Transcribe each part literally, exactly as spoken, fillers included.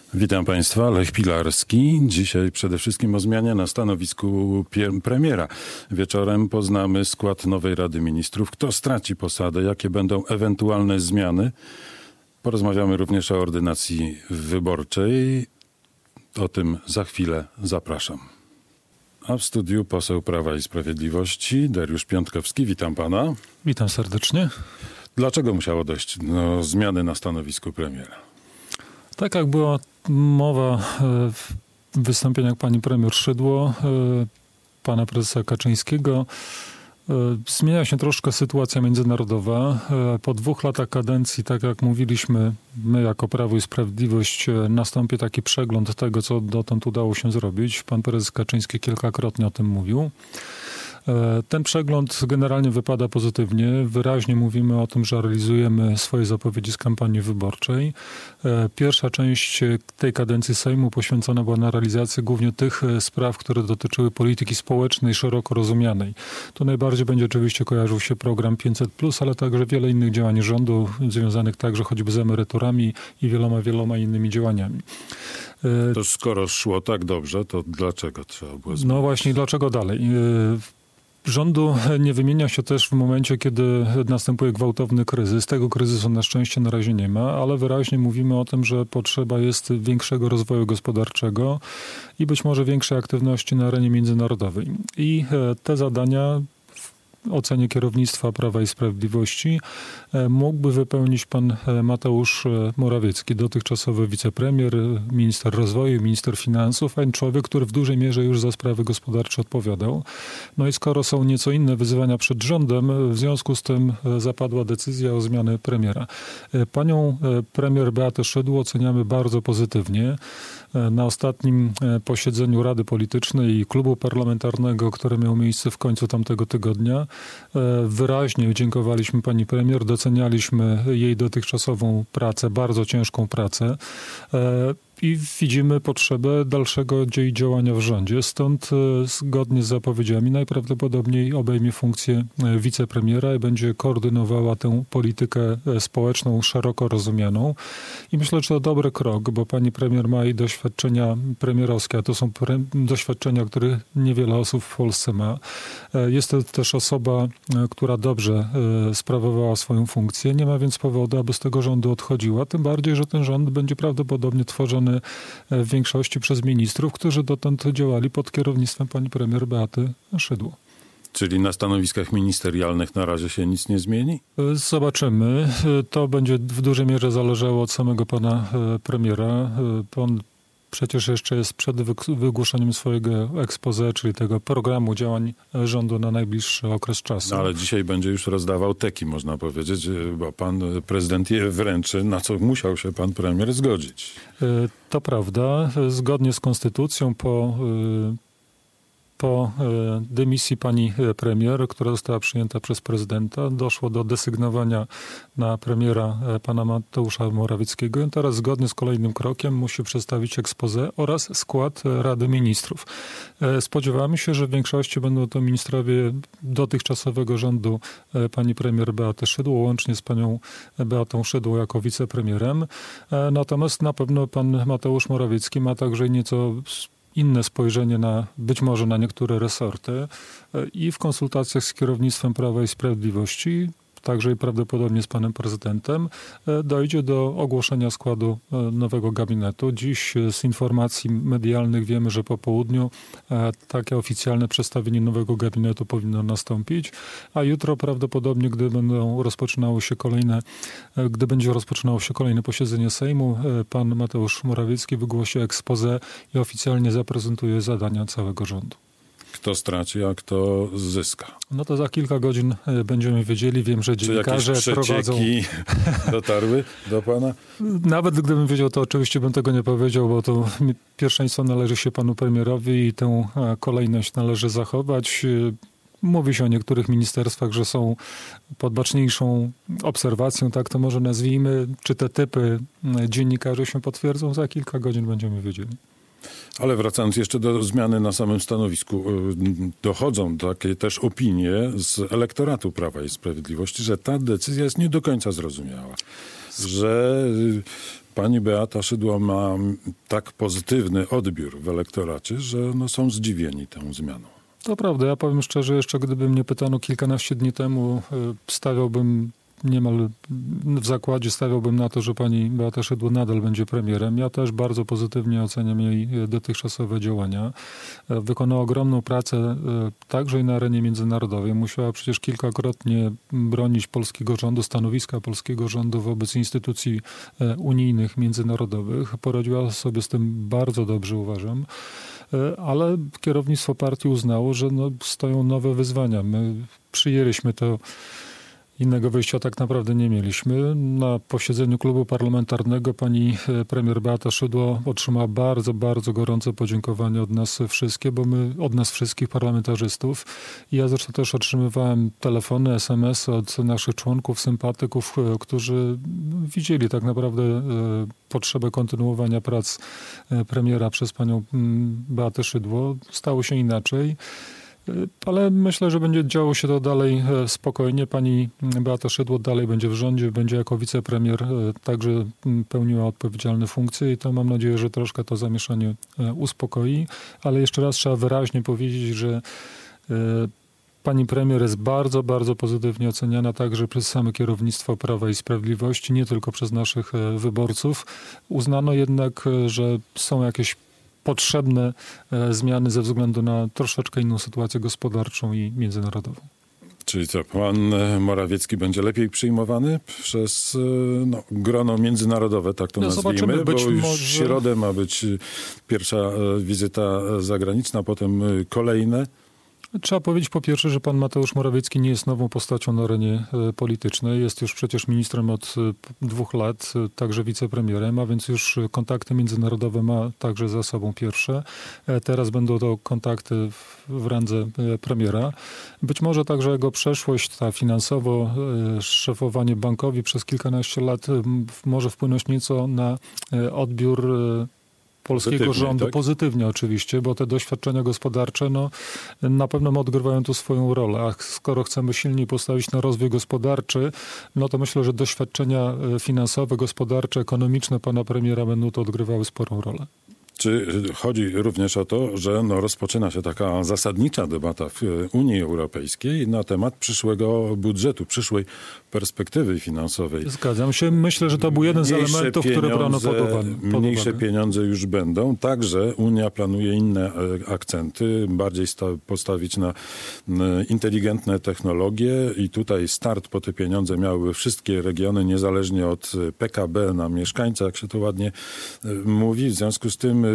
Witam Państwa, Lech Pilarski. Dzisiaj przede wszystkim o zmianie na stanowisku premiera. Wieczorem poznamy skład nowej Rady Ministrów. Kto straci posadę, jakie będą ewentualne zmiany. Porozmawiamy również o ordynacji wyborczej. O tym za chwilę zapraszam. A w studiu poseł Prawa i Sprawiedliwości Dariusz Piontkowski. Witam pana. Witam serdecznie. Dlaczego musiało dojść do zmiany na stanowisku premiera? Tak jak była mowa w wystąpieniach pani premier Szydło, pana prezesa Kaczyńskiego, zmienia się troszkę sytuacja międzynarodowa. Po dwóch latach kadencji, tak jak mówiliśmy, my jako Prawo i Sprawiedliwość, nastąpi taki przegląd tego, co dotąd udało się zrobić. Pan prezes Kaczyński kilkakrotnie o tym mówił. Ten przegląd generalnie wypada pozytywnie. Wyraźnie mówimy o tym, że realizujemy swoje zapowiedzi z kampanii wyborczej. Pierwsza część tej kadencji Sejmu poświęcona była na realizację głównie tych spraw, które dotyczyły polityki społecznej szeroko rozumianej. Tu najbardziej będzie oczywiście kojarzył się program pięćset plus, ale także wiele innych działań rządu, związanych także choćby z emeryturami i wieloma, wieloma innymi działaniami. To skoro szło tak dobrze, to dlaczego trzeba było zmienić? No właśnie, dlaczego dalej? Rządu nie wymienia się też w momencie, kiedy następuje gwałtowny kryzys. Tego kryzysu na szczęście na razie nie ma, ale wyraźnie mówimy o tym, że potrzeba jest większego rozwoju gospodarczego i być może większej aktywności na arenie międzynarodowej. I te zadania w ocenie kierownictwa Prawa i Sprawiedliwości mógłby wypełnić pan Mateusz Morawiecki, dotychczasowy wicepremier, minister rozwoju, minister finansów, a człowiek, który w dużej mierze już za sprawy gospodarcze odpowiadał. No i skoro są nieco inne wyzwania przed rządem, w związku z tym zapadła decyzja o zmianie premiera. Panią premier Beatę Szydło oceniamy bardzo pozytywnie. Na ostatnim posiedzeniu Rady Politycznej i klubu parlamentarnego, które miało miejsce w końcu tamtego tygodnia, wyraźnie dziękowaliśmy pani premier, docenialiśmy jej dotychczasową pracę, bardzo ciężką pracę i widzimy potrzebę dalszego działania w rządzie. Stąd zgodnie z zapowiedziami najprawdopodobniej obejmie funkcję wicepremiera i będzie koordynowała tę politykę społeczną szeroko rozumianą. I myślę, że to dobry krok, bo pani premier ma i doświadczenia premierowskie, a to są pre- doświadczenia, których niewiele osób w Polsce ma. Jest to też osoba, która dobrze sprawowała swoją funkcję. Nie ma więc powodu, aby z tego rządu odchodziła. Tym bardziej, że ten rząd będzie prawdopodobnie tworzony w większości przez ministrów, którzy dotąd działali pod kierownictwem pani premier Beaty Szydło. Czyli na stanowiskach ministerialnych na razie się nic nie zmieni? Zobaczymy. To będzie w dużej mierze zależało od samego pana premiera. Pan przecież jeszcze jest przed wygłoszeniem swojego exposé, czyli tego programu działań rządu na najbliższy okres czasu. No, ale dzisiaj będzie już rozdawał teki, można powiedzieć, bo pan prezydent je wręczy, na co musiał się pan premier zgodzić. To prawda. Zgodnie z konstytucją po Po dymisji pani premier, która została przyjęta przez prezydenta, doszło do desygnowania na premiera pana Mateusza Morawieckiego. I teraz zgodnie z kolejnym krokiem musi przedstawić exposé oraz skład Rady Ministrów. Spodziewamy się, że w większości będą to ministrowie dotychczasowego rządu pani premier Beaty Szydło, łącznie z panią Beatą Szydło jako wicepremierem. Natomiast na pewno pan Mateusz Morawiecki ma także nieco inne spojrzenie na, być może na niektóre resorty i w konsultacjach z kierownictwem Prawa i Sprawiedliwości, także i prawdopodobnie z panem prezydentem, dojdzie do ogłoszenia składu nowego gabinetu. Dziś z informacji medialnych wiemy, że po południu takie oficjalne przedstawienie nowego gabinetu powinno nastąpić, a jutro prawdopodobnie, gdy będą rozpoczynały się kolejne, gdy będzie rozpoczynało się kolejne posiedzenie Sejmu, pan Mateusz Morawiecki wygłosi exposé i oficjalnie zaprezentuje zadania całego rządu. Kto straci, a kto zyska? No to za kilka godzin będziemy wiedzieli. Wiem, że dziennikarze Czy jakieś prowadzą... dotarły do pana? Nawet gdybym wiedział, to oczywiście bym tego nie powiedział, bo to pierwszeństwo należy się panu premierowi i tę kolejność należy zachować. Mówi się o niektórych ministerstwach, że są pod baczniejszą obserwacją, tak to może nazwijmy. Czy te typy dziennikarzy się potwierdzą? Za kilka godzin będziemy wiedzieli. Ale wracając jeszcze do zmiany na samym stanowisku, dochodzą takie też opinie z elektoratu Prawa i Sprawiedliwości, że ta decyzja jest nie do końca zrozumiała. że pani Beata Szydło ma tak pozytywny odbiór w elektoracie, że no są zdziwieni tą zmianą. To prawda. Ja powiem szczerze, jeszcze gdyby mnie pytano kilkanaście dni temu, stawiałbym niemal w zakładzie stawiałbym na to, że pani Beata Szydło nadal będzie premierem. Ja też bardzo pozytywnie oceniam jej dotychczasowe działania. Wykonała ogromną pracę także i na arenie międzynarodowej. Musiała przecież kilkakrotnie bronić polskiego rządu, stanowiska polskiego rządu wobec instytucji unijnych, międzynarodowych. Poradziła sobie z tym bardzo dobrze, uważam. Ale kierownictwo partii uznało, że no, stoją nowe wyzwania. My przyjęliśmy to. Innego wyjścia tak naprawdę nie mieliśmy. Na posiedzeniu klubu parlamentarnego pani premier Beata Szydło otrzymała bardzo, bardzo gorące podziękowanie od nas wszystkich, bo my, od nas wszystkich parlamentarzystów. I ja zresztą też otrzymywałem telefony, es em esy od naszych członków, sympatyków, którzy widzieli tak naprawdę potrzebę kontynuowania prac premiera przez panią Beatę Szydło. Stało się inaczej. Ale myślę, że będzie działo się to dalej spokojnie. Pani Beata Szydło dalej będzie w rządzie, będzie jako wicepremier także pełniła odpowiedzialne funkcje i to mam nadzieję, że troszkę to zamieszanie uspokoi. Ale jeszcze raz trzeba wyraźnie powiedzieć, że pani premier jest bardzo, bardzo pozytywnie oceniana także przez same kierownictwo Prawa i Sprawiedliwości, nie tylko przez naszych wyborców. Uznano jednak, że są jakieś potrzebne zmiany ze względu na troszeczkę inną sytuację gospodarczą i międzynarodową. Czyli co, pan Morawiecki będzie lepiej przyjmowany przez no, grono międzynarodowe, tak to no, nazwijmy, bo już może... w środę ma być pierwsza wizyta zagraniczna, potem kolejne. Trzeba powiedzieć po pierwsze, że pan Mateusz Morawiecki nie jest nową postacią na arenie politycznej. Jest już przecież ministrem od dwóch lat, także wicepremierem, a więc już kontakty międzynarodowe ma także za sobą pierwsze. Teraz będą to kontakty w randze premiera. Być może także jego przeszłość, ta finansowo, szefowanie bankowi przez kilkanaście lat może wpłynąć nieco na odbiór polskiego pozytywnie, rządu, tak? Pozytywnie oczywiście, bo te doświadczenia gospodarcze no, na pewno odgrywają tu swoją rolę. A skoro chcemy silniej postawić na rozwój gospodarczy, no to myślę, że doświadczenia finansowe, gospodarcze, ekonomiczne pana premiera będą tu odgrywały sporą rolę. Czy chodzi również o to, że no rozpoczyna się taka zasadnicza debata w Unii Europejskiej na temat przyszłego budżetu, przyszłej perspektywy finansowej? Zgadzam się. Myślę, że to był jeden z mniejsze elementów, które brano pod uwagę. Mniejsze pieniądze już będą. Także Unia planuje inne akcenty, bardziej sta- postawić na inteligentne technologie i tutaj start po te pieniądze miały wszystkie regiony, niezależnie od pe ka be na mieszkańca, jak się to ładnie mówi. W związku z tym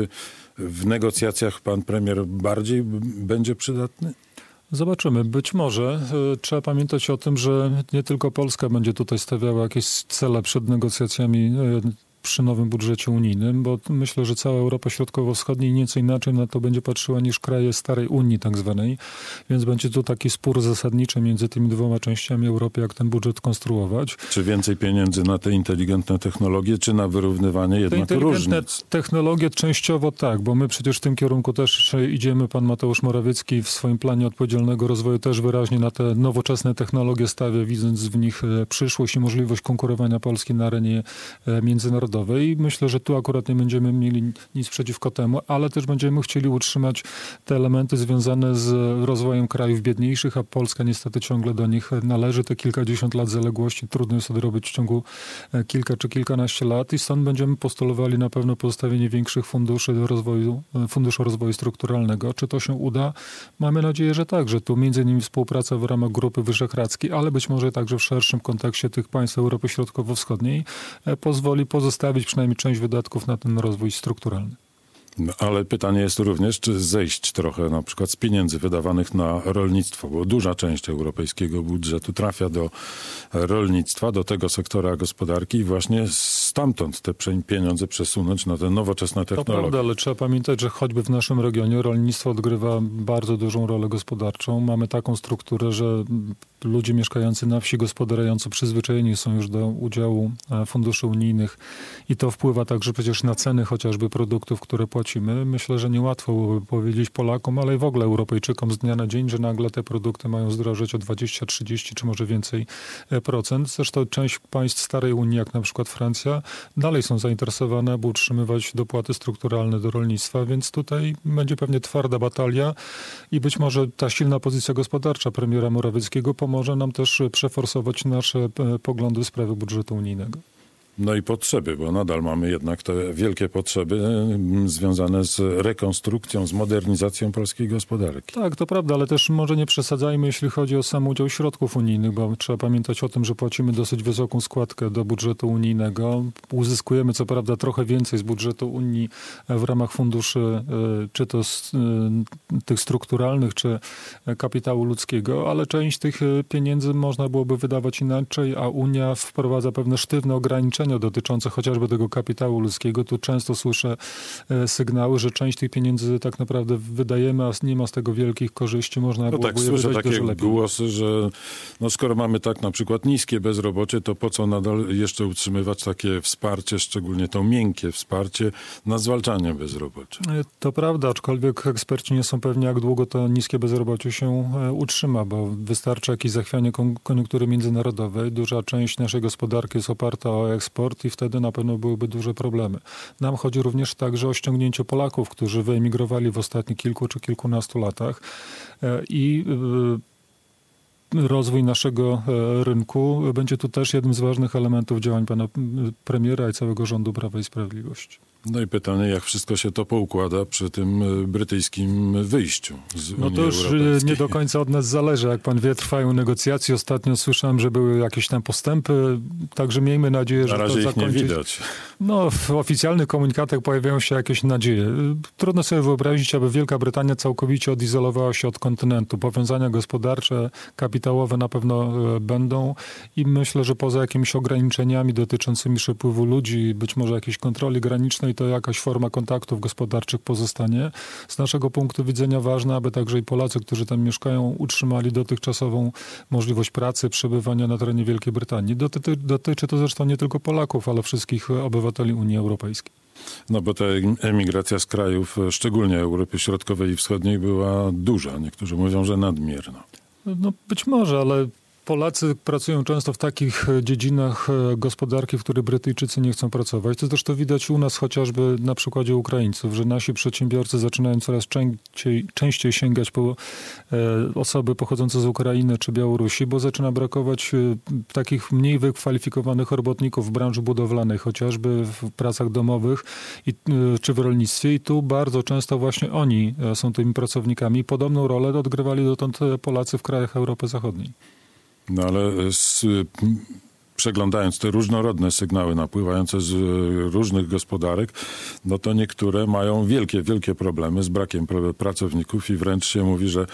w negocjacjach pan premier bardziej będzie przydatny? Zobaczymy. Być może. Trzeba pamiętać o tym, że nie tylko Polska będzie tutaj stawiała jakieś cele przed negocjacjami przy nowym budżecie unijnym, bo myślę, że cała Europa Środkowo-Wschodnia nieco inaczej na to będzie patrzyła niż kraje starej Unii tak zwanej, więc będzie tu taki spór zasadniczy między tymi dwoma częściami Europy, jak ten budżet konstruować. Czy więcej pieniędzy na te inteligentne technologie, czy na wyrównywanie jednak różnic? Te inteligentne technologie częściowo tak, bo my przecież w tym kierunku też idziemy. Pan Mateusz Morawiecki w swoim planie odpowiedzialnego rozwoju też wyraźnie na te nowoczesne technologie stawia, widząc w nich przyszłość i możliwość konkurowania Polski na arenie międzynarodowej. I myślę, że tu akurat nie będziemy mieli nic przeciwko temu, ale też będziemy chcieli utrzymać te elementy związane z rozwojem krajów biedniejszych, a Polska niestety ciągle do nich należy. Te kilkadziesiąt lat zaległości trudno jest odrobić w ciągu kilka czy kilkanaście lat i stąd będziemy postulowali na pewno pozostawienie większych funduszy do rozwoju, Funduszu Rozwoju Strukturalnego. Czy to się uda? Mamy nadzieję, że tak, że tu między innymi współpraca w ramach Grupy Wyszehradzkiej, ale być może także w szerszym kontekście tych państw Europy Środkowo-Wschodniej pozwoli pozostawić przynajmniej część wydatków na ten rozwój strukturalny. No, ale pytanie jest również, czy zejść trochę na przykład z pieniędzy wydawanych na rolnictwo, bo duża część europejskiego budżetu trafia do rolnictwa, do tego sektora gospodarki i właśnie stamtąd te pieniądze przesunąć na te nowoczesne technologie. To prawda, ale trzeba pamiętać, że choćby w naszym regionie rolnictwo odgrywa bardzo dużą rolę gospodarczą. Mamy taką strukturę, że ludzie mieszkający na wsi, gospodarujący przyzwyczajeni są już do udziału funduszy unijnych i to wpływa także przecież na ceny chociażby produktów, które płaci płacimy. Myślę, że niełatwo byłoby powiedzieć Polakom, ale i w ogóle Europejczykom z dnia na dzień, że nagle te produkty mają zdrożeć o dwadzieścia, trzydzieści czy może więcej procent. Zresztą część państw starej Unii, jak na przykład Francja, dalej są zainteresowane, aby utrzymywać dopłaty strukturalne do rolnictwa, więc tutaj będzie pewnie twarda batalia i być może ta silna pozycja gospodarcza premiera Morawieckiego pomoże nam też przeforsować nasze poglądy w sprawie budżetu unijnego. No i potrzeby, bo nadal mamy jednak te wielkie potrzeby związane z rekonstrukcją, z modernizacją polskiej gospodarki. Tak, to prawda, ale też może nie przesadzajmy, jeśli chodzi o sam udział środków unijnych, bo trzeba pamiętać o tym, że płacimy dosyć wysoką składkę do budżetu unijnego. Uzyskujemy co prawda trochę więcej z budżetu Unii w ramach funduszy, czy to z tych strukturalnych, czy kapitału ludzkiego, ale część tych pieniędzy można byłoby wydawać inaczej, a Unia wprowadza pewne sztywne ograniczenia dotyczące chociażby tego kapitału ludzkiego. Tu często słyszę sygnały, że część tych pieniędzy tak naprawdę wydajemy, a nie ma z tego wielkich korzyści. Można no byłoby tak, je słyszę wydać takie dużo lepiej. głosy, że no skoro mamy tak na przykład niskie bezrobocie, to po co nadal jeszcze utrzymywać takie wsparcie, szczególnie to miękkie wsparcie na zwalczanie bezrobocia? To prawda, aczkolwiek eksperci nie są pewni, jak długo to niskie bezrobocie się utrzyma, bo wystarczy jakieś zachwianie koniunktury międzynarodowej. Duża część naszej gospodarki jest oparta o eksport i wtedy na pewno byłyby duże problemy. Nam chodzi również także o ściągnięcie Polaków, którzy wyemigrowali w ostatnich kilku czy kilkunastu latach i rozwój naszego rynku będzie tu też jednym z ważnych elementów działań pana premiera i całego rządu Prawa i Sprawiedliwości. No i pytanie, jak wszystko się to poukłada przy tym brytyjskim wyjściu z Unii No to już Europejskiej. nie do końca od nas zależy. Jak pan wie, trwają negocjacje. Ostatnio słyszałem, że były jakieś tam postępy, także miejmy nadzieję, że Na razie to ich zakończyć. nie widać. No, w oficjalnych komunikatach pojawiają się jakieś nadzieje. Trudno sobie wyobrazić, aby Wielka Brytania całkowicie odizolowała się od kontynentu. Powiązania gospodarcze, kapitałowe na pewno będą i myślę, że poza jakimiś ograniczeniami dotyczącymi przepływu ludzi, być może jakiejś kontroli granicznej, to jakaś forma kontaktów gospodarczych pozostanie. Z naszego punktu widzenia ważne, aby także i Polacy, którzy tam mieszkają, utrzymali dotychczasową możliwość pracy, przebywania na terenie Wielkiej Brytanii. Dotyczy, dotyczy to zresztą nie tylko Polaków, ale wszystkich obywateli Unii Europejskiej. No bo ta emigracja z krajów, szczególnie Europy Środkowej i Wschodniej, była duża. Niektórzy mówią, że nadmierna. No być może, ale Polacy pracują często w takich dziedzinach gospodarki, w których Brytyjczycy nie chcą pracować. To zresztą widać u nas chociażby na przykładzie Ukraińców, że nasi przedsiębiorcy zaczynają coraz częściej, częściej sięgać po e, osoby pochodzące z Ukrainy czy Białorusi, bo zaczyna brakować e, takich mniej wykwalifikowanych robotników w branży budowlanej, chociażby w pracach domowych i, e, czy w rolnictwie. I tu bardzo często właśnie oni e, są tymi pracownikami. Podobną rolę odgrywali dotąd Polacy w krajach Europy Zachodniej. No ale z, przeglądając te różnorodne sygnały napływające z różnych gospodarek, no to niektóre mają wielkie, wielkie problemy z brakiem pracowników i wręcz się mówi, że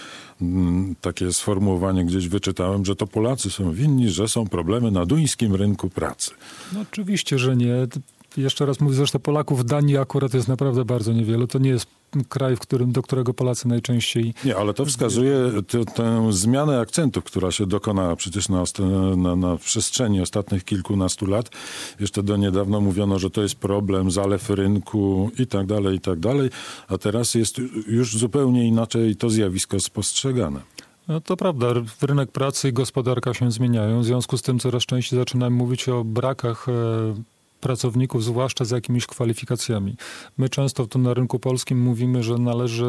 m, takie sformułowanie gdzieś wyczytałem, że to Polacy są winni, że są problemy na duńskim rynku pracy. No oczywiście, że nie. Jeszcze raz mówię, zresztą Polaków w Danii akurat jest naprawdę bardzo niewiele. To nie jest kraj, w którym, do którego Polacy najczęściej... Nie, ale to wskazuje tę, tę zmianę akcentów, która się dokonała przecież na, na, na przestrzeni ostatnich kilkunastu lat. Jeszcze do niedawna mówiono, że to jest problem, zalew rynku i tak dalej, i tak dalej. A teraz jest już zupełnie inaczej to zjawisko spostrzegane. No to prawda, rynek pracy i gospodarka się zmieniają. W związku z tym coraz częściej zaczynamy mówić o brakach pracowników, zwłaszcza z jakimiś kwalifikacjami. My często tu na rynku polskim mówimy, że należy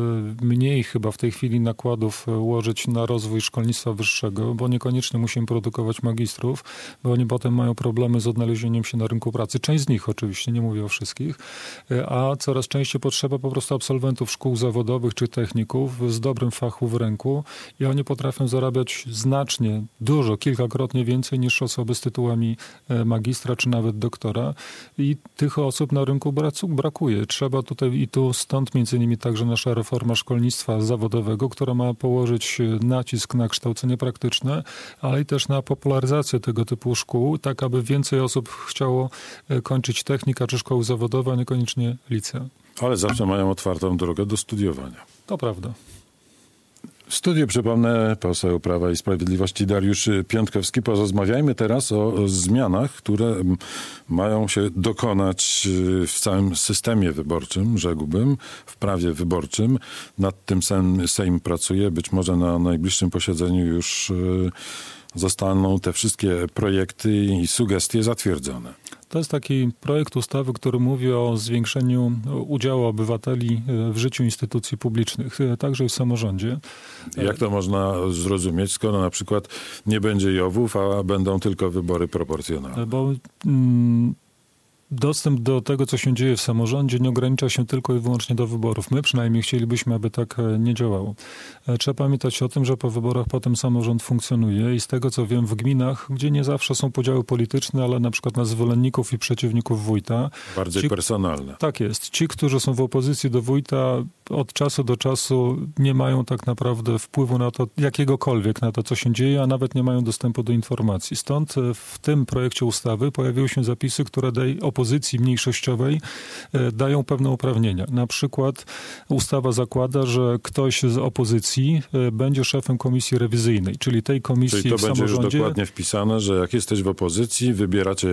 mniej chyba w tej chwili nakładów łożyć na rozwój szkolnictwa wyższego, bo niekoniecznie musimy produkować magistrów, bo oni potem mają problemy z odnalezieniem się na rynku pracy. Część z nich oczywiście, nie mówię o wszystkich, a coraz częściej potrzeba po prostu absolwentów szkół zawodowych czy techników z dobrym fachu w ręku i oni potrafią zarabiać znacznie, dużo, kilkakrotnie więcej niż osoby z tytułami magistra czy nawet doktora. I tych osób na rynku brakuje. Trzeba tutaj i tu stąd między innymi także nasza reforma szkolnictwa zawodowego, która ma położyć nacisk na kształcenie praktyczne, ale i też na popularyzację tego typu szkół, tak aby więcej osób chciało kończyć technika czy szkoły zawodowe, a niekoniecznie licea. Ale zawsze mają otwartą drogę do studiowania. To prawda. W studiu, przypomnę, poseł Prawa i Sprawiedliwości Dariusz Piontkowski. Porozmawiajmy teraz o, o zmianach, które mają się dokonać w całym systemie wyborczym, rzekłbym, w prawie wyborczym. Nad tym Sejm, Sejm pracuje. Być może na najbliższym posiedzeniu już zostaną te wszystkie projekty i sugestie zatwierdzone. To jest taki projekt ustawy, który mówi o zwiększeniu udziału obywateli w życiu instytucji publicznych, także w samorządzie. Jak to można zrozumieć, skoro na przykład nie będzie jowów, a będą tylko wybory proporcjonalne? Bo mm, dostęp do tego, co się dzieje w samorządzie, nie ogranicza się tylko i wyłącznie do wyborów. My przynajmniej chcielibyśmy, aby tak nie działało. Trzeba pamiętać o tym, że po wyborach potem samorząd funkcjonuje i z tego, co wiem, w gminach, gdzie nie zawsze są podziały polityczne, ale na przykład na zwolenników i przeciwników wójta. Bardziej ci, personalne. Tak jest. Ci, którzy są w opozycji do wójta, od czasu do czasu nie mają tak naprawdę wpływu na to, jakiegokolwiek, na to, co się dzieje, a nawet nie mają dostępu do informacji. Stąd w tym projekcie ustawy pojawiły się zapisy, które dają opozycji mniejszościowej dają pewne uprawnienia. Na przykład ustawa zakłada, że ktoś z opozycji będzie szefem komisji rewizyjnej, czyli tej komisji czyli to w będzie samorządzie. Już dokładnie wpisane, że jak jesteś w opozycji, wybieracie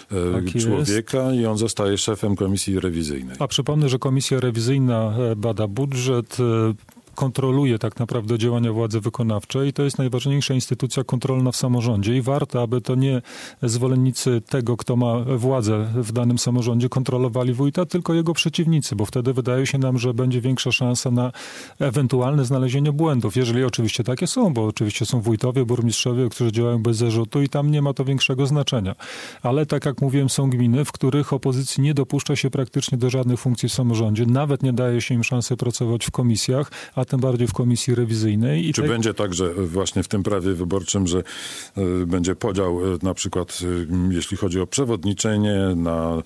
tak człowieka jest. I on zostaje szefem komisji rewizyjnej. A przypomnę, że komisja rewizyjna bada budżet, kontroluje tak naprawdę działania władzy wykonawczej. To jest najważniejsza instytucja kontrolna w samorządzie i warto, aby to nie zwolennicy tego, kto ma władzę w danym samorządzie, kontrolowali wójta, tylko jego przeciwnicy, bo wtedy wydaje się nam, że będzie większa szansa na ewentualne znalezienie błędów, jeżeli oczywiście takie są, bo oczywiście są wójtowie, burmistrzowie, którzy działają bez zarzutu i tam nie ma to większego znaczenia. Ale tak jak mówiłem, są gminy, w których opozycji nie dopuszcza się praktycznie do żadnych funkcji w samorządzie, nawet nie daje się im szansy pracować w komisjach, a tym bardziej w komisji rewizyjnej. I Czy te... będzie tak, że właśnie w tym prawie wyborczym, że y, będzie podział y, na przykład, y, jeśli chodzi o przewodniczenie, na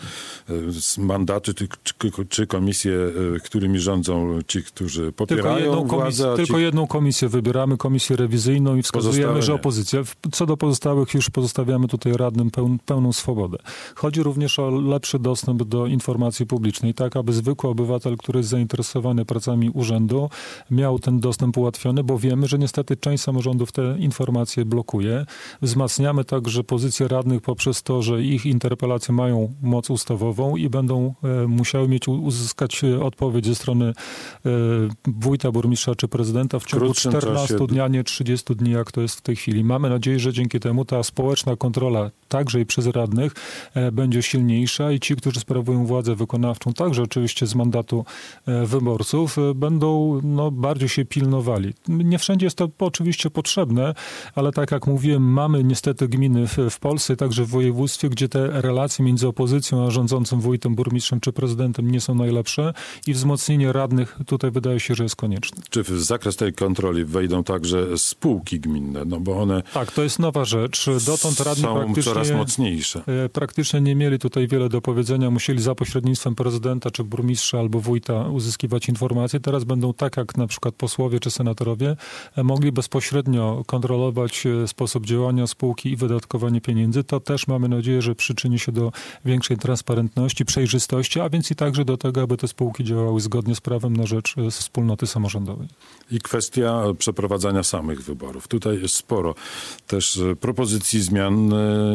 y, mandaty czy, czy, czy komisje, y, którymi rządzą ci, którzy popierają tylko jedną władzę? Komisję, ci... Tylko jedną komisję wybieramy, komisję rewizyjną i wskazujemy, że opozycja. Co do pozostałych już pozostawiamy tutaj radnym peł, pełną swobodę. Chodzi również o lepszy dostęp do informacji publicznej, tak aby zwykły obywatel, który jest zainteresowany pracami urzędu, miał ten dostęp ułatwiony, bo wiemy, że niestety część samorządów te informacje blokuje. Wzmacniamy także pozycję radnych poprzez to, że ich interpelacje mają moc ustawową i będą e, musiały mieć uzyskać odpowiedź ze strony e, wójta, burmistrza czy prezydenta w ciągu czternastu dni, a nie trzydziestu dni, jak to jest w tej chwili. Mamy nadzieję, że dzięki temu ta społeczna kontrola także i przez radnych e, będzie silniejsza i ci, którzy sprawują władzę wykonawczą, także oczywiście z mandatu e, wyborców, e, będą no, bardziej się pilnowali. Nie wszędzie jest to oczywiście potrzebne, ale tak jak mówiłem, mamy niestety gminy w, w Polsce, także w województwie, gdzie te relacje między opozycją a rządzącym wójtem, burmistrzem czy prezydentem nie są najlepsze i wzmocnienie radnych tutaj wydaje się, że jest konieczne. Czy w zakres tej kontroli wejdą także spółki gminne? No bo one tak, to jest nowa rzecz. Dotąd radni są praktycznie, coraz mocniejsze. Praktycznie nie mieli tutaj wiele do powiedzenia. Musieli za pośrednictwem prezydenta czy burmistrza albo wójta uzyskiwać informacje. Teraz będą tak jak na przykład posłowie czy senatorowie mogli bezpośrednio kontrolować sposób działania spółki i wydatkowanie pieniędzy. To też mamy nadzieję, że przyczyni się do większej transparentności, przejrzystości, a więc i także do tego, aby te spółki działały zgodnie z prawem na rzecz wspólnoty samorządowej. I kwestia przeprowadzania samych wyborów. Tutaj jest sporo też propozycji zmian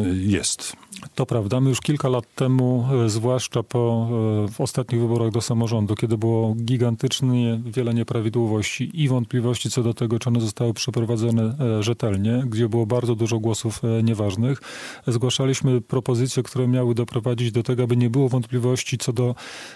jest. To prawda. My już kilka lat temu, zwłaszcza po w ostatnich wyborach do samorządu, kiedy było gigantycznie wiele nieprawidłowości i wątpliwości co do tego, czy one zostały przeprowadzone rzetelnie, gdzie było bardzo dużo głosów nieważnych, zgłaszaliśmy propozycje, które miały doprowadzić do tego, aby nie było wątpliwości co do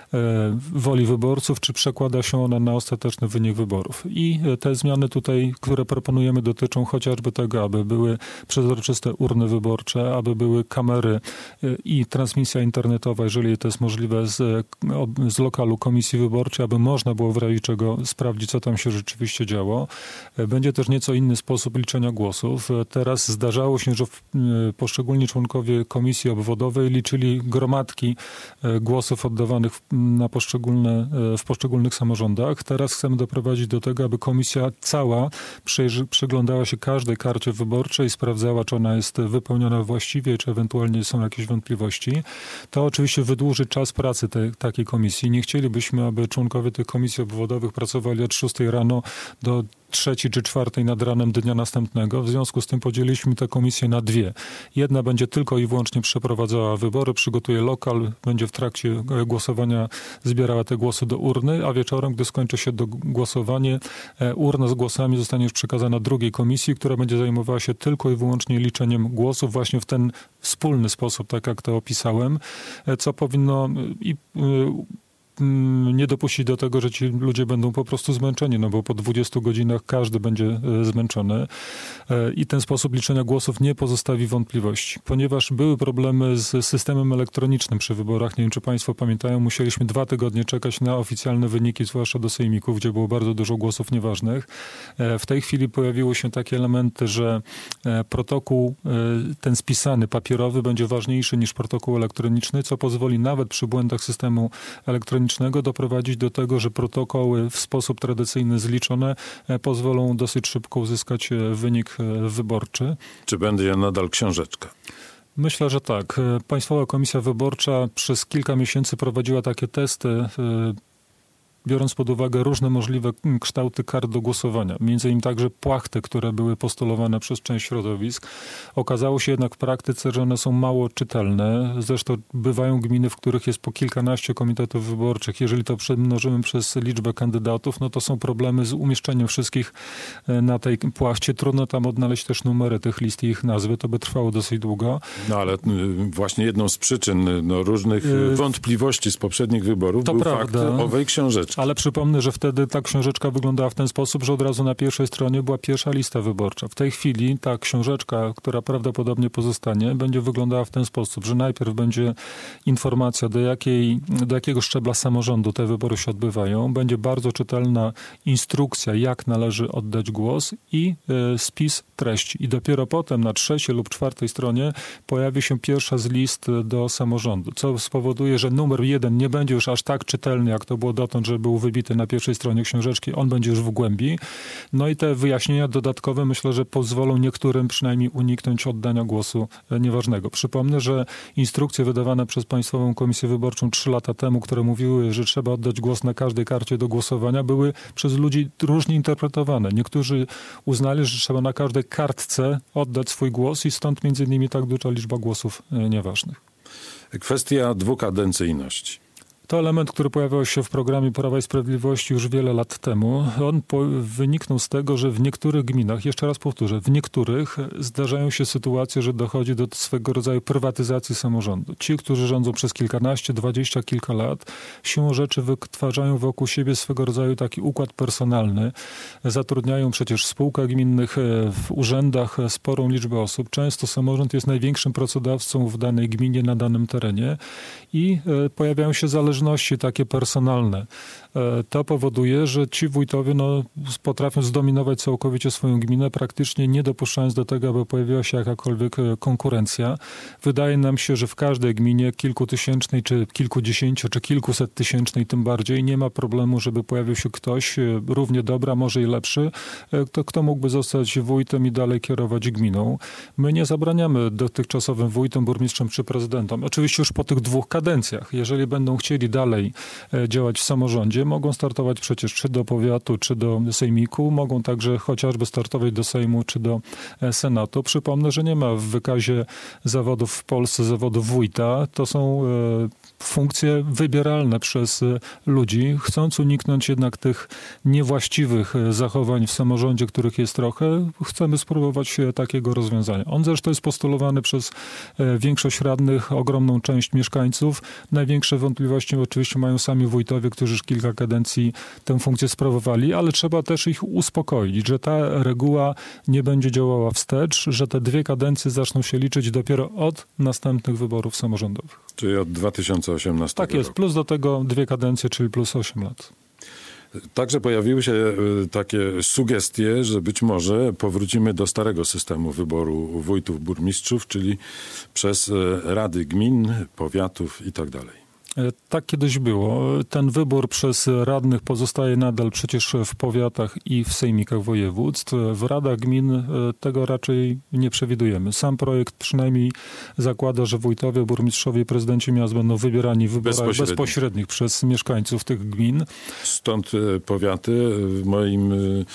woli wyborców, czy przekłada się ona na ostateczny wynik wyborów. I te zmiany tutaj, które proponujemy, dotyczą chociażby tego, aby były przezroczyste urny wyborcze, aby były kamery i transmisja internetowa, jeżeli to jest możliwe, z, z lokalu komisji wyborczej, aby można było w razie czego sprawdzić, co tam się rzeczywiście działo. Będzie też nieco inny sposób liczenia głosów. Teraz zdarzało się, że poszczególni członkowie komisji obwodowej liczyli gromadki głosów oddawanych na poszczególne, w poszczególnych samorządach. Teraz chcemy doprowadzić do tego, aby komisja cała przyjrzy, przyglądała się każdej karcie wyborczej, sprawdzała, czy ona jest wypełniona właściwie, czy ewentualnie są jakieś wątpliwości. To oczywiście wydłuży czas pracy tej, takiej komisji. Nie chcielibyśmy, aby członkowie tych komisji obwodowych pracowali od szóstej rano do trzeciej czy czwartej nad ranem dnia następnego. W związku z tym podzieliliśmy tę komisję na dwie. Jedna będzie tylko i wyłącznie przeprowadzała wybory, przygotuje lokal, będzie w trakcie głosowania zbierała te głosy do urny, a wieczorem, gdy skończy się do głosowanie, urna z głosami zostanie już przekazana drugiej komisji, która będzie zajmowała się tylko i wyłącznie liczeniem głosów właśnie w ten wspólny sposób, tak jak to opisałem, co powinno i nie dopuścić do tego, że ci ludzie będą po prostu zmęczeni, no bo po dwudziestu godzinach każdy będzie zmęczony i ten sposób liczenia głosów nie pozostawi wątpliwości. Ponieważ były problemy z systemem elektronicznym przy wyborach, nie wiem, czy państwo pamiętają, musieliśmy dwa tygodnie czekać na oficjalne wyniki, zwłaszcza do sejmików, gdzie było bardzo dużo głosów nieważnych. W tej chwili pojawiły się takie elementy, że protokół ten spisany, papierowy będzie ważniejszy niż protokół elektroniczny, co pozwoli nawet przy błędach systemu elektronicznego doprowadzić do tego, że protokoły w sposób tradycyjny zliczone pozwolą dosyć szybko uzyskać wynik wyborczy. Czy będzie nadal książeczka? Myślę, że tak. Państwowa Komisja Wyborcza przez kilka miesięcy prowadziła takie testy, biorąc pod uwagę różne możliwe kształty kart do głosowania, między innymi także płachty, które były postulowane przez część środowisk. Okazało się jednak w praktyce, że one są mało czytelne. Zresztą bywają gminy, w których jest po kilkanaście komitetów wyborczych. Jeżeli to przemnożymy przez liczbę kandydatów, no to są problemy z umieszczeniem wszystkich na tej płachcie. Trudno tam odnaleźć też numery tych list i ich nazwy. To by trwało dosyć długo. No ale właśnie jedną z przyczyn no, różnych yy, wątpliwości z poprzednich wyborów to był prawda. Fakt owej książeczki. Ale przypomnę, że wtedy ta książeczka wyglądała w ten sposób, że od razu na pierwszej stronie była pierwsza lista wyborcza. W tej chwili ta książeczka, która prawdopodobnie pozostanie, będzie wyglądała w ten sposób, że najpierw będzie informacja, do, jakiej, do jakiego szczebla samorządu te wybory się odbywają. Będzie bardzo czytelna instrukcja, jak należy oddać głos i y, spis treści. I dopiero potem na trzeciej lub czwartej stronie pojawi się pierwsza z list do samorządu, co spowoduje, że numer jeden nie będzie już aż tak czytelny, jak to było dotąd, że był wybity na pierwszej stronie książeczki, on będzie już w głębi. No i te wyjaśnienia dodatkowe myślę, że pozwolą niektórym przynajmniej uniknąć oddania głosu nieważnego. Przypomnę, że instrukcje wydawane przez Państwową Komisję Wyborczą trzy lata temu, które mówiły, że trzeba oddać głos na każdej karcie do głosowania, były przez ludzi różnie interpretowane. Niektórzy uznali, że trzeba na każdej kartce oddać swój głos i stąd między innymi tak duża liczba głosów nieważnych. Kwestia dwukadencyjności. To element, który pojawiał się w programie Prawa i Sprawiedliwości już wiele lat temu. On po, wyniknął z tego, że w niektórych gminach, jeszcze raz powtórzę, w niektórych zdarzają się sytuacje, że dochodzi do swego rodzaju prywatyzacji samorządu. Ci, którzy rządzą przez kilkanaście, dwadzieścia kilka lat, siłą rzeczy wytwarzają wokół siebie swego rodzaju taki układ personalny. Zatrudniają przecież w spółkach gminnych, w urzędach sporą liczbę osób. Często samorząd jest największym pracodawcą w danej gminie, na danym terenie i pojawiają się zależności takie personalne. To powoduje, że ci wójtowie no, potrafią zdominować całkowicie swoją gminę, praktycznie nie dopuszczając do tego, aby pojawiła się jakakolwiek konkurencja. Wydaje nam się, że w każdej gminie kilkutysięcznej, czy kilkudziesięciu, czy kilkusettysięcznej tym bardziej nie ma problemu, żeby pojawił się ktoś równie dobry, a może i lepszy, kto, kto mógłby zostać wójtem i dalej kierować gminą. My nie zabraniamy dotychczasowym wójtom, burmistrzom czy prezydentom. Oczywiście już po tych dwóch kadencjach. Jeżeli będą chcieli dalej działać w samorządzie, mogą startować przecież czy do powiatu, czy do sejmiku, mogą także chociażby startować do Sejmu, czy do Senatu. Przypomnę, że nie ma w wykazie zawodów w Polsce zawodów wójta. To są funkcje wybieralne przez ludzi. Chcąc uniknąć jednak tych niewłaściwych zachowań w samorządzie, których jest trochę, chcemy spróbować takiego rozwiązania. On zresztą jest postulowany przez większość radnych, ogromną część mieszkańców. Największe wątpliwości oczywiście mają sami wójtowie, którzy już kilka kadencji tę funkcję sprawowali, ale trzeba też ich uspokoić, że ta reguła nie będzie działała wstecz, że te dwie kadencje zaczną się liczyć dopiero od następnych wyborów samorządowych. Czyli od dwa tysiące osiemnastego Tak jest, roku. plus do tego dwie kadencje, czyli plus osiem lat. Także pojawiły się takie sugestie, że być może powrócimy do starego systemu wyboru wójtów, burmistrzów, czyli przez rady gmin, powiatów i tak dalej. Tak kiedyś było. Ten wybór przez radnych pozostaje nadal przecież w powiatach i w sejmikach województw. W radach gmin tego raczej nie przewidujemy. Sam projekt przynajmniej zakłada, że wójtowie, burmistrzowie i prezydenci miast będą wybierani w wyborach bezpośrednich. bezpośrednich przez mieszkańców tych gmin. Stąd powiaty w moim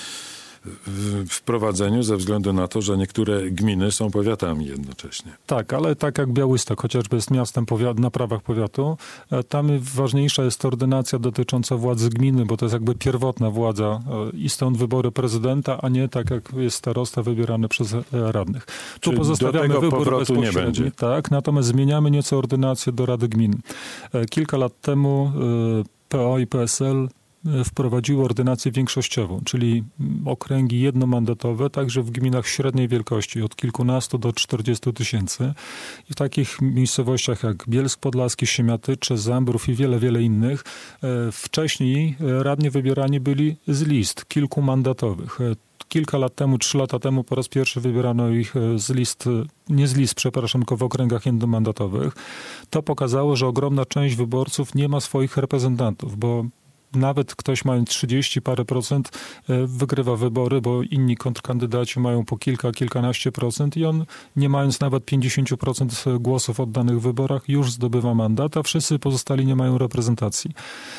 wprowadzeniu ze względu na to, że niektóre gminy są powiatami jednocześnie. Tak, ale tak jak Białystok chociażby jest miastem powiat, na prawach powiatu, tam ważniejsza jest ordynacja dotycząca władzy gminy, bo to jest jakby pierwotna władza i stąd wybory prezydenta, a nie tak jak jest starosta wybierany przez radnych. Tu Czyli pozostawiamy do tego wybór powrotu nie będzie. Tak, natomiast zmieniamy nieco ordynację do Rady Gmin. Kilka lat temu P O i P S L wprowadziły ordynację większościową, czyli okręgi jednomandatowe, także w gminach średniej wielkości, od kilkunastu do czterdziestu tysięcy. I w takich miejscowościach jak Bielsk Podlaski, Siemiatycze, Zambrów i wiele, wiele innych, wcześniej radni wybierani byli z list kilkumandatowych. Kilka lat temu, trzy lata temu po raz pierwszy wybierano ich z list, nie z list, przepraszam, tylko w okręgach jednomandatowych. To pokazało, że ogromna część wyborców nie ma swoich reprezentantów, bo nawet ktoś mając trzydzieści parę procent wygrywa wybory, bo inni kontrkandydaci mają po kilka, kilkanaście procent i on, nie mając nawet pięćdziesiąt procent głosów oddanych w wyborach, już zdobywa mandat, a wszyscy pozostali nie mają reprezentacji.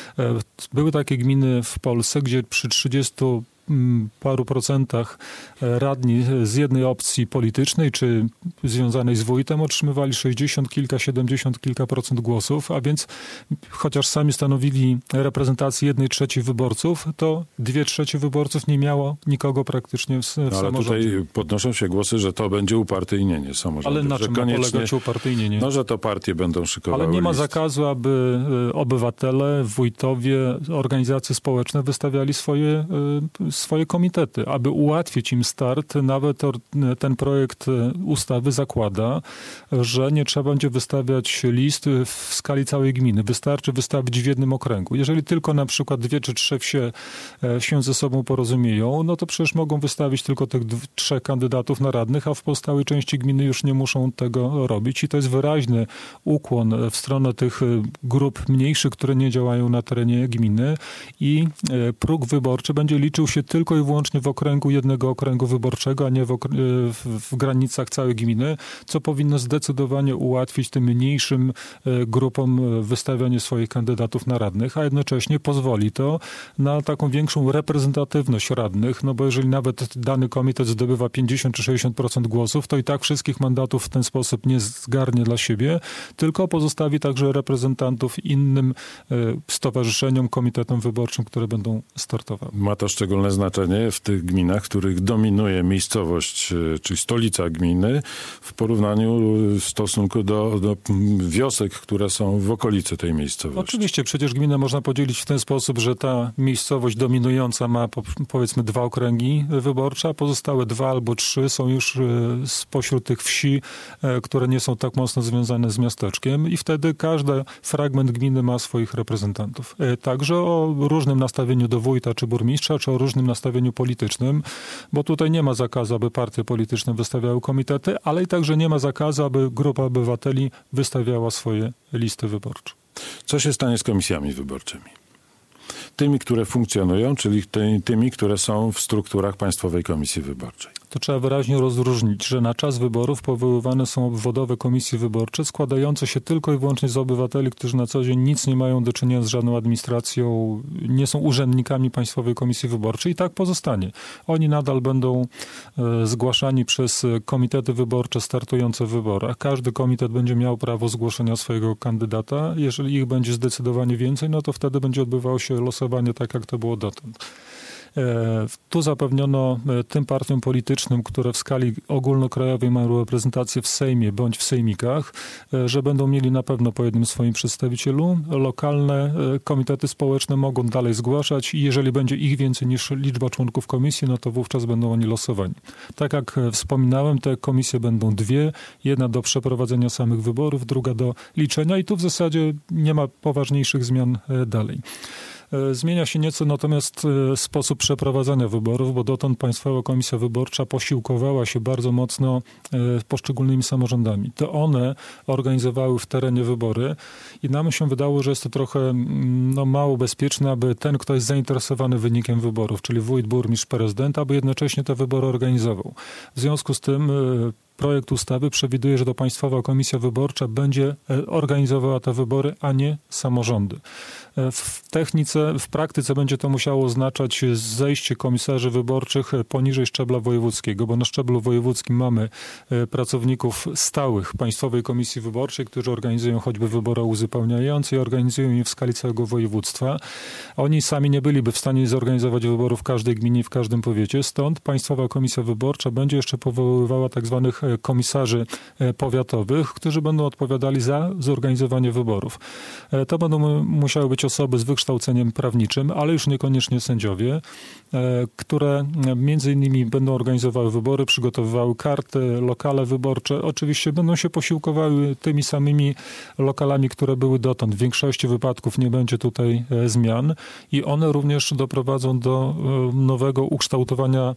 Były takie gminy w Polsce, gdzie przy trzydziestu paru procentach radni z jednej opcji politycznej, czy związanej z wójtem, otrzymywali sześćdziesiąt kilka, siedemdziesiąt kilka procent głosów, a więc chociaż sami stanowili reprezentację jednej trzeciej wyborców, to dwie trzecie wyborców nie miało nikogo praktycznie w, w no, ale samorządzie. tutaj podnoszą się głosy, że to będzie upartyjnienie samorządu. Ale na czym ma polegać upartyjnienie? No, że to partie będą szykowały Ale nie ma list. zakazu, aby obywatele, wójtowie, organizacje społeczne wystawiali swoje swoje komitety. Aby ułatwić im start, nawet ten projekt ustawy zakłada, że nie trzeba będzie wystawiać list w skali całej gminy. Wystarczy wystawić w jednym okręgu. Jeżeli tylko na przykład dwie czy trzy wsie się ze sobą porozumieją, no to przecież mogą wystawić tylko tych d- trzech kandydatów na radnych, a w pozostałej części gminy już nie muszą tego robić. I to jest wyraźny ukłon w stronę tych grup mniejszych, które nie działają na terenie gminy i próg wyborczy będzie liczył się tylko i wyłącznie w okręgu jednego okręgu wyborczego, a nie w, okr- w, w granicach całej gminy, co powinno zdecydowanie ułatwić tym mniejszym grupom wystawianie swoich kandydatów na radnych, a jednocześnie pozwoli to na taką większą reprezentatywność radnych, no bo jeżeli nawet dany komitet zdobywa pięćdziesiąt czy sześćdziesiąt procent głosów, to i tak wszystkich mandatów w ten sposób nie zgarnie dla siebie, tylko pozostawi także reprezentantów innym stowarzyszeniom, komitetom wyborczym, które będą startowały. Ma to szczególne znaczenie w tych gminach, w których dominuje miejscowość, czyli stolica gminy, w porównaniu w stosunku do, do wiosek, które są w okolicy tej miejscowości. Oczywiście, przecież gminę można podzielić w ten sposób, że ta miejscowość dominująca ma po, powiedzmy dwa okręgi wyborcze, a pozostałe dwa albo trzy są już spośród tych wsi, które nie są tak mocno związane z miasteczkiem i wtedy każdy fragment gminy ma swoich reprezentantów. Także o różnym nastawieniu do wójta czy burmistrza, czy o różnym nastawieniu politycznym, bo tutaj nie ma zakazu, aby partie polityczne wystawiały komitety, ale i także nie ma zakazu, aby grupa obywateli wystawiała swoje listy wyborcze. Co się stanie z komisjami wyborczymi? Tymi, które funkcjonują, czyli ty, tymi, które są w strukturach Państwowej Komisji Wyborczej. To trzeba wyraźnie rozróżnić, że na czas wyborów powoływane są obwodowe komisje wyborcze składające się tylko i wyłącznie z obywateli, którzy na co dzień nic nie mają do czynienia z żadną administracją, nie są urzędnikami Państwowej Komisji Wyborczej i tak pozostanie. Oni nadal będą e, zgłaszani przez komitety wyborcze startujące w wyborach. Każdy komitet będzie miał prawo zgłoszenia swojego kandydata. Jeżeli ich będzie zdecydowanie więcej, no to wtedy będzie odbywało się losowanie tak, jak to było dotąd. Tu zapewniono tym partiom politycznym, które w skali ogólnokrajowej mają reprezentację w Sejmie bądź w sejmikach, że będą mieli na pewno po jednym swoim przedstawicielu. Lokalne komitety społeczne mogą dalej zgłaszać i jeżeli będzie ich więcej niż liczba członków komisji, no to wówczas będą oni losowani. Tak jak wspominałem, te komisje będą dwie. Jedna do przeprowadzenia samych wyborów, druga do liczenia i tu w zasadzie nie ma poważniejszych zmian dalej. Zmienia się nieco natomiast sposób przeprowadzania wyborów, bo dotąd Państwowa Komisja Wyborcza posiłkowała się bardzo mocno poszczególnymi samorządami. To one organizowały w terenie wybory i nam się wydało, że jest to trochę no, mało bezpieczne, aby ten, kto jest zainteresowany wynikiem wyborów, czyli wójt, burmistrz, prezydent, aby jednocześnie te wybory organizował. W związku z tym projekt ustawy przewiduje, że to Państwowa Komisja Wyborcza będzie organizowała te wybory, a nie samorządy. W technice, w praktyce będzie to musiało oznaczać zejście komisarzy wyborczych poniżej szczebla wojewódzkiego, bo na szczeblu wojewódzkim mamy pracowników stałych Państwowej Komisji Wyborczej, którzy organizują choćby wybory uzupełniające i organizują je w skali całego województwa. Oni sami nie byliby w stanie zorganizować wyborów w każdej gminie i w każdym powiecie, stąd Państwowa Komisja Wyborcza będzie jeszcze powoływała tak zwanych komisarzy powiatowych, którzy będą odpowiadali za zorganizowanie wyborów. To będą musiały być osoby z wykształceniem prawniczym, ale już niekoniecznie sędziowie, które między innymi będą organizowały wybory, przygotowywały karty, lokale wyborcze. Oczywiście będą się posiłkowały tymi samymi lokalami, które były dotąd. W większości wypadków nie będzie tutaj zmian i one również doprowadzą do nowego ukształtowania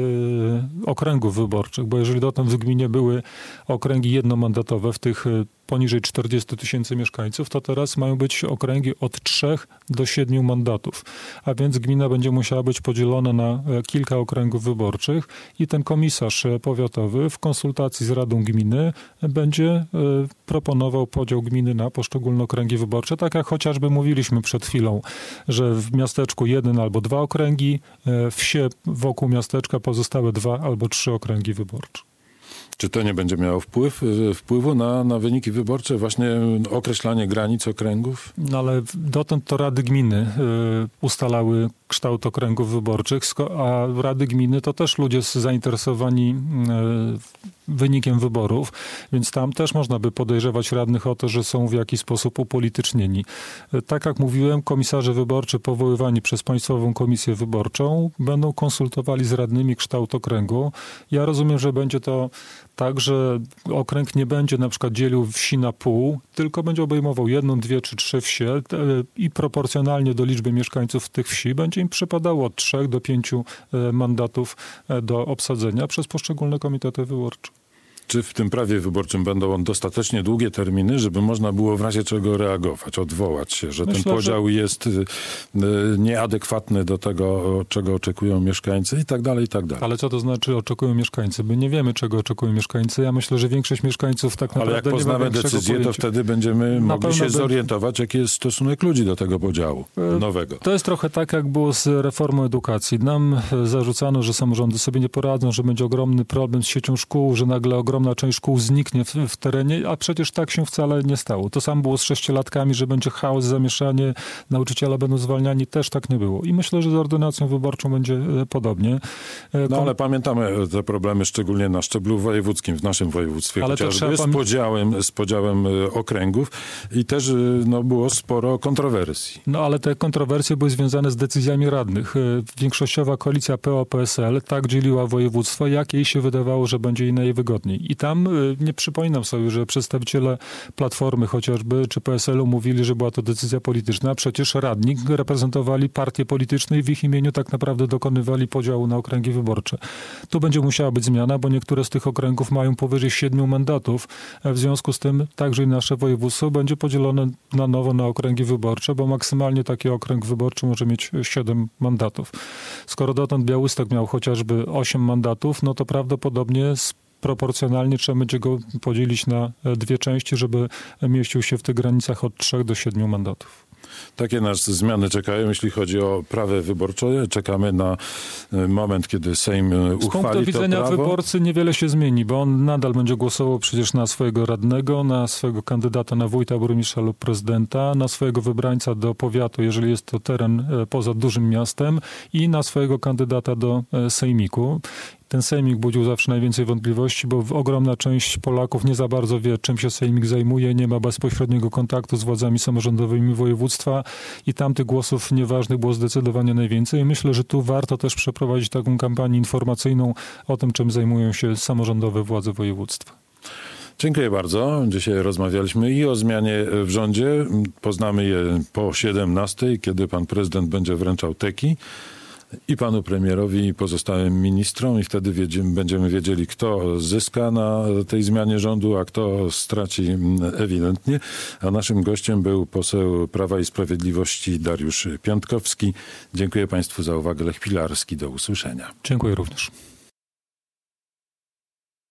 okręgów wyborczych, bo jeżeli dotąd w gminie były okręgi jednomandatowe w tych poniżej czterdziestu tysięcy mieszkańców, to teraz mają być okręgi od trzech do siedmiu mandatów. A więc gmina będzie musiała być podzielona na kilka okręgów wyborczych i ten komisarz powiatowy w konsultacji z Radą Gminy będzie proponował podział gminy na poszczególne okręgi wyborcze. Tak jak chociażby mówiliśmy przed chwilą, że w miasteczku jeden albo dwa okręgi, wsie wokół miasteczka pozostałe dwa albo trzy okręgi wyborcze. Czy to nie będzie miało wpływ, wpływu na, na wyniki wyborcze, właśnie określanie granic okręgów? No ale dotąd to rady gminy y, ustalały kształt okręgów wyborczych, a rady gminy to też ludzie zainteresowani y, wynikiem wyborów, więc tam też można by podejrzewać radnych o to, że są w jakiś sposób upolitycznieni. Tak jak mówiłem, komisarze wyborczy powoływani przez Państwową Komisję Wyborczą będą konsultowali z radnymi kształt okręgu. Ja rozumiem, że będzie to tak, że okręg nie będzie na przykład dzielił wsi na pół, tylko będzie obejmował jedną, dwie czy trzy wsie i proporcjonalnie do liczby mieszkańców tych wsi będzie im przypadało od trzech do pięciu mandatów do obsadzenia przez poszczególne komitety wyborcze. Czy w tym prawie wyborczym będą dostatecznie długie terminy, żeby można było w razie czego reagować, odwołać się, że Myślę, ten podział że... jest nieadekwatny do tego, czego oczekują mieszkańcy i tak dalej, i tak dalej. Ale co to znaczy oczekują mieszkańcy? My nie wiemy, czego oczekują mieszkańcy. Ja myślę, że większość mieszkańców tak naprawdę Ale jak poznamy decyzję, to wtedy będziemy mogli się będzie... zorientować, jaki jest stosunek ludzi do tego podziału nowego. To jest trochę tak, jak było z reformą edukacji. Nam zarzucano, że samorządy sobie nie poradzą, że będzie ogromny problem z siecią szkół, że nagle ogromna część szkół zniknie w, w terenie, a przecież tak się wcale nie stało. To samo było z sześciolatkami, że będzie chaos, zamieszanie, nauczyciele będą zwalniani, też tak nie było. I myślę, że z ordynacją wyborczą będzie podobnie. No ale pamiętamy te problemy szczególnie na szczeblu wojewódzkim, w naszym województwie, ale chociażby z podziałem, z podziałem okręgów i też no, było sporo kontrowersji. No ale te kontrowersje były związane z decyzjami radnych. Większościowa koalicja P O P S L tak dzieliła województwo, jak jej się wydawało, że będzie jej najwygodniej. I tam nie przypominam sobie, że przedstawiciele Platformy chociażby, czy P S L u mówili, że była to decyzja polityczna, a przecież radni reprezentowali partie polityczne i w ich imieniu tak naprawdę dokonywali podziału na okręgi wyborcze. Tu będzie musiała być zmiana, bo niektóre z tych okręgów mają powyżej siedmiu mandatów. W związku z tym także i nasze województwo będzie podzielone na nowo na okręgi wyborcze, bo maksymalnie taki okręg wyborczy może mieć siedem mandatów. Skoro dotąd Białystok miał chociażby osiem mandatów, no to prawdopodobnie z proporcjonalnie trzeba będzie go podzielić na dwie części, żeby mieścił się w tych granicach od trzech do siedmiu mandatów. Takie nas zmiany czekają, jeśli chodzi o prawo wyborcze. Czekamy na moment, kiedy Sejm uchwali to prawo. Z punktu widzenia wyborcy niewiele się zmieni, bo on nadal będzie głosował przecież na swojego radnego, na swojego kandydata na wójta, burmistrza lub prezydenta, na swojego wybrańca do powiatu, jeżeli jest to teren poza dużym miastem i na swojego kandydata do sejmiku. Ten sejmik budził zawsze najwięcej wątpliwości, bo ogromna część Polaków nie za bardzo wie, czym się sejmik zajmuje, nie ma bezpośredniego kontaktu z władzami samorządowymi województwa i tam tych głosów nieważnych było zdecydowanie najwięcej. I myślę, że tu warto też przeprowadzić taką kampanię informacyjną o tym, czym zajmują się samorządowe władze województwa. Dziękuję bardzo. Dzisiaj rozmawialiśmy i o zmianie w rządzie. Poznamy je po siedemnastej, kiedy pan prezydent będzie wręczał teki. I panu premierowi, i pozostałym ministrom, i wtedy wiedziemy, będziemy wiedzieli, kto zyska na tej zmianie rządu, a kto straci ewidentnie. A naszym gościem był poseł Prawa i Sprawiedliwości Dariusz Piontkowski. Dziękuję państwu za uwagę. Lech Pilarski, do usłyszenia. Dziękuję również.